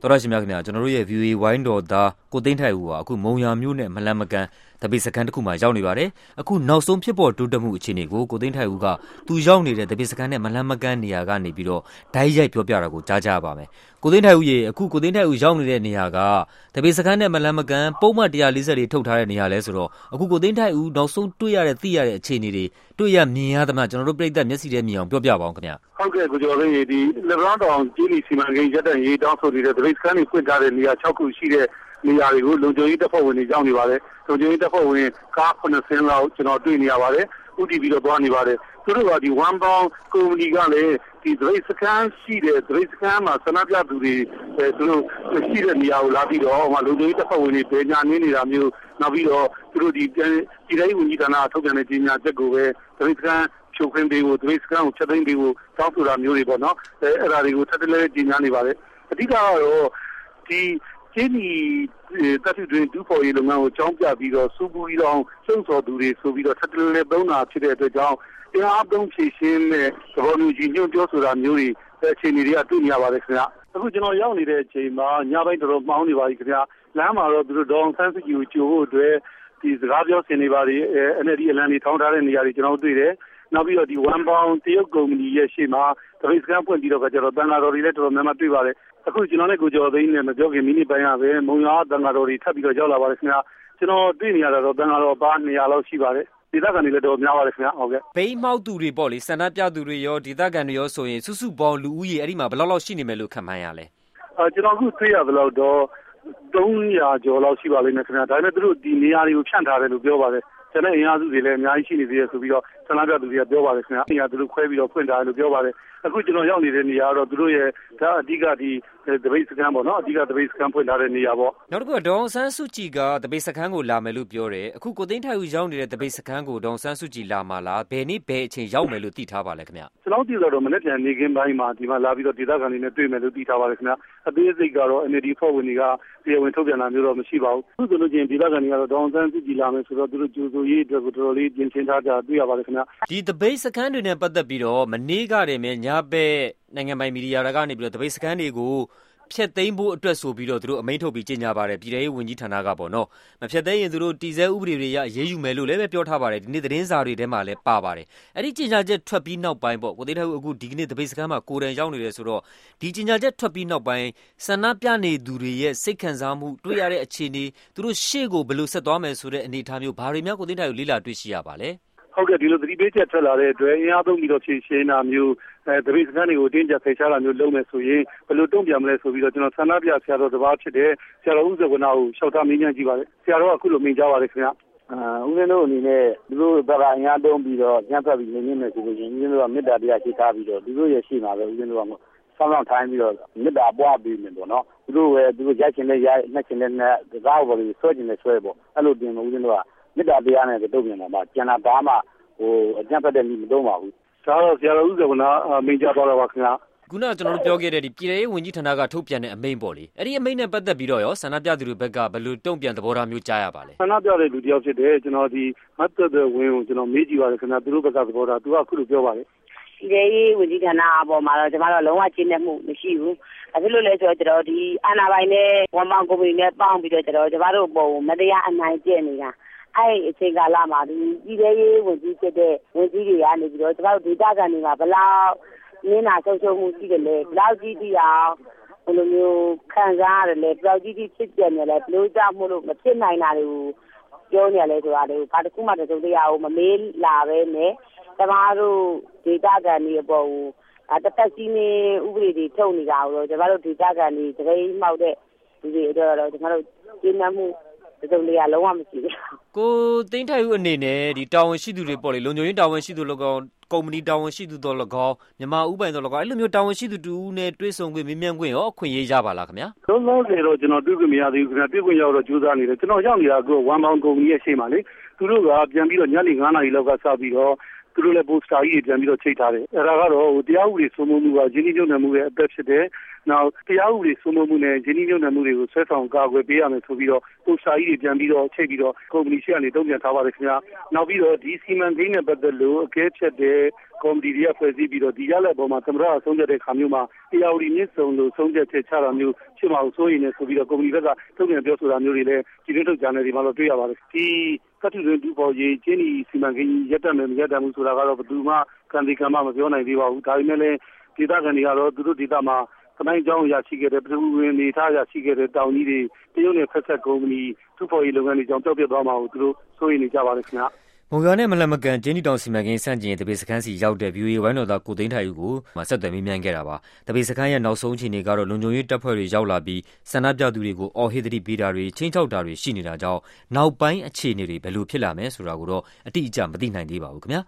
တော်ရရှိမြခင်ဗျာကျွန်တော်တို့ရဲ့ VUA ဝိုင်းတော်သားကိုသိန်းထိုက်ဦးဟာအခုမုံရမျိုးနဲ့မလန်မကန်တပိတ်စခန်းတစ်ခုမှာရောက်နေပါတယ်အခုနောက်ဆုံးဖြစ်ပေါ်တိုးတက်မှုအခြေအနေကိုသိန်းထိုက်ဦးကသူရောက်နေတဲ့တပိတ်စခန်းနဲ့မလန်မကန်နေရာကနေပြီးတော့ဓာတ်ရိုက်ပြောပြတာကိုကြားကြပါမယ်ကိုသိန်းထိုက်ဦးရေအခုကိုသိန်းထိုက်ဦးရောက်နေတဲ့နေရာကတပိတ်စခန်းနဲ့မလန်မကန်ပုံမှန်140တွေထုတ်ထားတဲ့နေရာလဲဆိုတော့အခုကိုသိန်းထိုက်ဦးနောက်ဆုံးတွေ့ရတဲ့သိရတဲ့အခြေအနေတွေတွေ့ရမြင်ရသမျှကျွန်တော်တို့ပြည်သက်မျက်စိထဲမြင်အောင်ပြောပြပါအောင်ခင်ဗျာဟုတ်ကဲ့ကိုကျော်လေးဒီလေဘရန်တောင်ကြီးလီစီမံကိန်းရပ်တန့်ရေးတောင်းဆိုနေတဲ့တပိတ်စခန်းတွေဖွင့်ထားတဲ့နေရာ6ခုရှိတဲ့နေရာတွေကိုလုံခြုံရေးတပ်ဖွဲ့ဝင်တွေရောက်နေပါတယ်လုံခြုံရေးတပ်ဖွဲ့ဝင်ကား9ဆင်းလောက်ကျွန်တော်တွေ့နေရပါတယ်ဥတီပြီးတော့သွားနေပါတယ်သူတို့ကဒီ one bound ကုမ္ပဏီကလည်းဒီတပိတ်စခန်းရှိတဲ့တပိတ်စခန်းမှာဆန္ဒပြသူတွေသူတို့ရှိတဲ့နေရာကိုလာပြီးတော့လုံခြုံရေးတပ်ဖွဲ့ဝင်တွေပြည်ညာနေနေတာမျိုးနောက်ပြီးတော့သူတို့ဒီပြည်ထောင်ဝန်ကြီးဌာနထုတ်ပြန်တဲ့ကြေညာချက်ကိုပဲတပိတ်စခန်းဖြိုခွင်းပေးဖို့တပိတ်စခန်းကိုချက်သိမ်းပေးဖို့တောင်းဆိုတာမျိုးတွေပေါ့နော်အဲ့ဒါတွေကိုထပ်တလဲကြေညာနေပါတယ်အဓိကတော့ဒီကျင်းဒီတပ်တွင်ဒူးဖော်ရေးလုပ်ငန်းကိုကြောင်းပြပြီးတော့စူပူပြီးတော့လှုံ့ဆော်သူတွေဆိုပြီးတော့ထပ်တလဲသုံးတာဖြစ်တဲ့အတွက်ကြောင့်တရားအသုံးဖြည့်ရှင်းတဲ့သဘောမျိုးကြီးညွှန်ပြောဆိုတာမျိုးတွေအခြေအနေတွေကတွေ့နေရပါတယ်ခင်ဗျအခုကျွန်တော်ရောက်နေတဲ့အချိန်မှာညပိုင်းတော်တော်မှောင်းနေပါပြီခင်ဗျလမ်းမှာတော့သူတို့ဒေါအောင်ဆန်းစုကြည်ကိုကြိုဖို့အတွက်ဒီစကားပြောဆင်နေပါလေNLD အလံတွေထောင်းထားတဲ့နေရာတွေကျွန်တော်တွေ့တယ်နောက်ပြီးတော့ဒီ one bound တရုတ်ကုမ္ပဏီရဲ့ရှေ့မှာတပိတ်စခန်းဖွင့်ပြီးတော့ကျတော့တန်ဃာတော်တွေလည်းတော်တော်များများတွေ့ပါတယ်အခုကျွန်တော်နဲ့ကိုကျော်သိန်းနဲ့မပြောခင်မိနစ်ပိုင်းကပဲမုံရွာတန်ဃာတော်တွေထပ်ပြီးတော့ရောက်လာပါတယ်ခင်ဗျာကျွန်တော်တွေ့နေရတာတော့တန်ဃာတော်ပါ200လောက်ရှိပါတယ်ဒေသခံတွေလည်းတော်များပါတယ်ခင်ဗျာဟုတ်ကဲ့ဘိန်းမောက်သူတွေပေါ့လေဆန္ဒပြသူတွေရောဒေသခံတွေရောဆိုရင်စုစုပေါင်းလူဦးရေအဲ့ဒီမှာဘယ်လောက်ရှိနေမယ်လို့ခန့်မှန်းရလဲကျွန်တော်အခုတွေ့ရသလောက်တော့300ကျော်လောက်ရှိပါလိမ့်မယ်ခင်ဗျာဒါပေမဲ့သူတို့ဒီနေရာတွေကိုဖြန့်ထားတယ်လို့ပြောပါတယ်ကျွန်တော်အင်အားစုတွေလည်းအများကြီးရှိနေသေးတယ်ဆိုပြီးတော့ဆန္ဒပြသူတွေကပြောပါတယ်ခင်ဗျာနေရာသူတို့ခွဲပြီးတော့ဖွင့်ထားတယ်လို့ပြောပါတယ်အခုကျွန်တော်ရောက်နေတဲ့နေရာကတော့သူတို့ရဲ့ဒါအဓိကဒီတပိတ်စခန်းပေါ့နော်အဓိကတပိတ်စခန်းဖွင့်ထားတဲ့နေရာပေါ့နောက်တစ်ခုကဒေါအောင်ဆန်းစုကြည်ကတပိတ်စခန်းကိုလာမယ်လို့ပြောတယ်အခုကိုသိန်းထိုက်ဦးရောက်နေတဲ့တပိတ်စခန်းကိုဒေါအောင်ဆန်းစုကြည်လာမှာလားဘယ်နေ့ဘယ်အချိန်ရောက်မယ်လို့သိထားပါလဲခင်ဗျာကျွန်တော်သိတော့မနေ့ပြန်နေခင်းပိုင်းမှာဒီမှာလာပြီးတော့ဒေသခံတွေနဲ့တွေ့မယ်လို့သိထားပါတယ်ခင်ဗျာအသေးစိတ်ကတော့ NLD ဖွဲ့ဝင်တွေကတရားဝင်ထုတ်ပြန်တာမျိုးတော့မရှိပါဘူးသူဆိုလို့ချင်းဒေသခံတွေကတော့ဒေါအောင်ဆန်းစုကြည်လာမယ်ဆိုတော့သူတို့ကြိုဆိုရေးအတွက်ကိုတော်တော်လေးပြင်ဆင်ထားကြတွေ့ရပါတယ်ခင်ဗျာဒီတပိတ်စခန်းတွေနဲ့ပတ်သက်ပြီးတော့မနေ့ကတည်းကညဘက်နိုင်ငံပိုင်မီဒီယာတွေကနေပြီးတော့တပိတ်စခန်းတွေကိုဖျက်သိမ်းဖို့အတွက်ဆိုပြီးတော့သူတို့အမိန့်ထုတ်ပြီးကြေညာပါတယ်ပြည်ထောင်ရေးဝန်ကြီးဌာနကပေါ့နော်မဖျက်သိမ်းရင်သူတို့တည်ဆဲဥပဒေတွေရရေးယူမယ်လို့လည်းပဲပြောထားပါတယ်ဒီနေ့သတင်းစာတွေထဲမှာလည်းပါပါတယ်အဲ့ဒီကြေညာချက်ထွက်ပြီးနောက်ပိုင်းပေါ့ကိုသိန်းထိုက်ဦးအခုဒီကနေ့တပိတ်စခန်းမှာကိုယ်တိုင်ရောက်နေတယ်ဆိုတော့ဒီကြေညာချက်ထွက်ပြီးနောက်ပိုင်းဆန္ဒပြနေသူတွေရဲ့စိတ်ခံစားမှုတွေ့ရတဲ့အခြေအနေသူတို့ရှေ့ကိုဘယ်လိုဆက်သွားမယ်ဆိုတဲ့အနေအထားမျိုးဘာတွေများကိုသိန်းထိုက်ဦးလေ့လာတွေ့ရှိရပါလဲဟုတ်ကဲ့ဒီလိုသတိပေးချက်ထွက်လာတဲ့အတွက်အင်အားသုံးပြီးတော့ဖြည့်ရှင်းတာမျိုးတပိတ်စခန်းတွေကိုတင်းကျပ်ဖိတ်ရှားတာမျိုးလုပ်မယ်ဆိုရင်ဘယ်လိုတုံ့ပြန်မလဲဆိုပြီးတော့ကျွန်တော်ဆန္ဒပြဆရာတော်တစ်ပါးဖြစ်တဲ့ဆရာတော်ဦးဇောကနာကိုလျှောက်ထားမေးမြန်းကြည့်ပါတယ်ဆရာတော်ကအခုလိုမိန့်ကြားပါတယ်ခင်ဗျာဦးဇင်းတို့အနေနဲ့သူတို့ဘက်ကအင်အားသုံးပြီးတော့ညှပ်ဖက်ပြီးနေမယ်ဆိုလို့ရှိရင်ဦးဇင်းတို့ကမေတ္တာတရားရှိထားပြီးတော့သူတို့ရဲ့ရှိမှာပဲဦးဇင်းတို့ကဆောင်းထိုင်းပြီးတော့မေတ္တာပွားပြီးမယ်ပေါ့နော်သူတို့ရိုက်ချင်တဲ့ရိုက်နှက်ချင်တဲ့နှက်ကားပေါ်ပြီးဆွဲချင်တဲ့ဆွဲပေါ့အဲ့လိုတင်ဦးဇင်းတို့ကမေတ္တာတရားနဲ့တုံ့ပြန်တာပါကျန်တာဘာမှအကြံဖတ်တဲ့နည်းမသုံးပါဘူးဒါတော့ဆရာတော်ဦးဇောကနာမိန့်ကြားသွားတာပါခင်ဗျာခုနကကျွန်တော်တို့ပြောခဲ့တဲ့ဒီပြည်ထောင်ရေးဝန်ကြီးဌာနကထုတ်ပြန်တဲ့အမိန့်ပေါ့လေအဲ့ဒီအမိန့်နဲ့ပတ်သက်ပြီးတော့ရောဆန္ဒပြသူတွေဘက်ကဘယ်လိုတုံ့ပြန်သဘောထားမျိုးကြားရပါလဲဆန္ဒပြတဲ့လူတယောက်ဖြစ်တယ်ကျွန်တော်ဒီမတ်သက်တဲ့ဝင်ကိုကျွန်တော်မေးကြည့်ပါတယ်ခင်ဗျာသူတို့ဘက်ကသဘောထားသူကအခုလိုပြောပါတယ်ပြည်ထောင်ရေးဝန်ကြီးဌာနအပေါ်မှာတော့ကျွန်တော်တို့လုံးဝချင်းတဲ့မှုမရှိဘူးအခုလိုလဲဆိုတော့ကျွန်တော်ဒီအာဏာပိုင်နဲ့ဝန်မကုမ္ပဏီနဲ့ပေါင်းပြီးတော့ကျွန်တော်တို့ပုံမတရားအနိုင်ကျင့်နေတာအဲ့အချိန်ကာလမှာဒီပြည်ထောင်ရေးဝန်ကြီးဖြစ်တဲ့ဝန်ကြီးတွေကနေပြီးတော့ကျွန်တော်တို့ဒေသခံတွေကဘလောက်နင်းနာဆုံးရှုံးမှုရှိတယ်လဲဘလောက်ကြီးတိအောင်ဘယ်လိုမျိုးခံစားရတယ်လဲဘလောက်ကြီးတိဖြစ်ပြနေလဲဘလို့ကြောက်မှုလို့မဖြစ်နိုင်တာတွေကိုပြောနေရလဲဆိုတာလေဘာတစ်ခုမှတစုံတရာကိုမမေးလာပဲနဲ့ကျမတို့ဒေသခံတွေအပေါ်ကိုတစ်သက်စီးနေဥပဒေတွေထုတ်နေတာကိုတော့ကျမတို့ဒေသခံတွေတကယ်မှောက်တဲ့ဒီတွေတော့ကျမတို့ကျင်းနှမှုတစုံတရာလုံးဝမရှိဘူးကိုသိန်းထိုက်ဦးအနေနဲ့ဒီတာဝန်ရှိသူတွေပေါ့လေလုံခြုံရေးတာဝန်ရှိသူလောကောင်ကုမ္ပဏီတာဝန်ရှိသူတော်လကောမြန်မာဥပိုင်တော်လကောအဲ့လိုမျိုးတာဝန်ရှိသူတူနဲ့တွေ့ဆုံခွင့်မေးမြန်းခွင့်ရောအခွင့်အရေးရပါလားခင်ဗျာလုံးလုံးစေတော့ကျွန်တော်တွေ့ခွင့်မရသေးဘူးခင်ဗျာတွေ့ခွင့်ရတော့ကြိုးစားနေတယ်ကျွန်တော်ရောက်နေတာကဝမ်ဘောင်ကုမ္ပဏီရဲ့ရှေ့မှာလေသူတို့ကပြန်ပြီးတော့ညနေ9:00နာရီလောက်ကစပြီးတော့သူတို့လည်းပိုစတာကြီးပြန်ပြီးတော့ချိတ်ထားတယ်အဲ့ဒါကတော့တရားဥပဒေစိုးမိုးမှုကရင်းနှီးမြှုပ်နှံမှုရဲ့အသက်ဖြစ်တယ်နောက်တရားဥပဒေစိုးမိုးမှုနဲ့ရင်းနှီးမြှုပ်နှံမှုတွေကိုဆွဲဆောင်ကာကွယ်ပေးရမယ်ဆိုပြီးတော့ပိုစတာကြီးပြန်ပြီးတော့ချိတ်ပြီးတော့ကုမ္ပဏီရှေ့ကနေတုံ့ပြန်ထားပါတယ်ခင်ဗျာနောက်ပြီးတော့ဒီစီမံကိန်းနဲ့ပတ်သက်လို့အကဲဖြတ်တဲ့ကော်မတီတွေကဖွဲ့စည်းပြီးတော့ဒီရလဒ်ပေါ်မှာသမ္မတအဆုံးဖြတ်တဲ့ခါမျိုးမှာတရားဥပဒေမြင့်စုံလို့ဆုံးဖြတ်ချက်ချတာမျိုးဖြစ်မှာစိုးရိမ်နေဆိုပြီးတော့ကုမ္ပဏီဘက်ကတုံ့ပြန်ပြောဆိုတာမျိုးတွေလည်းဒီနေ့ထုတ်ကြတယ်ဒီမှာတော့တွေ့ရပါတယ်ဒီကတ်တူတွင်တူပေါ်ရေးကျင်းဒီစီမံကိန်းရပ်တန့်မယ်မရပ်တန့်ဘူးဆိုတာကတော့ဘယ်သူမှကံဒီကံမမပြောနိုင်သေးပါဘူးဒါပေမဲ့လည်းဒေသခံတွေကတော့သူတို့ဒေသမှာခမိုင်းကြောင်းရရှိခဲ့တဲ့ပြည်ဝင်နေထားရရှိခဲ့တဲ့တောင်ကြီးတွေတရုတ်နဲ့ဖက်ဆက်ကုမ္ပဏီတူပေါ်ရေးလုပ်ငန်းတွေကြောင့်တောက်ပြတ်သွားမှာကိုသူတို့စိုးရိမ်နေကြပါတယ်ခင်ဗျာမုံရွာနဲ့မလမကန်ကျင်းတီတောင်စီမံကိန်းစန့်ကျင်တပိတ်စခန်းစီရောက်တဲ့ VOA ဝိုင်းတော်သားကိုသိန်းထိုင်ဦးကိုဆက်သွယ်မေးမြန်းခဲ့တာပါတပိတ်စခန်းရဲ့နောက်ဆုံးအခြေအနေကတော့လုံခြုံရေးတပ်ဖွဲ့တွေရောက်လာပြီးဆန္ဒပြသူတွေကိုအော်ဟစ်သတိပေးတာတွေချင်းချောက်တာတွေရှိနေတာကြောင့်နောက်ပိုင်းအခြေအနေတွေဘယ်လိုဖြစ်လာမယ်ဆိုတာကိုတော့အတိအကျမသိနိုင်သေးပါဘူးခင်ဗျာ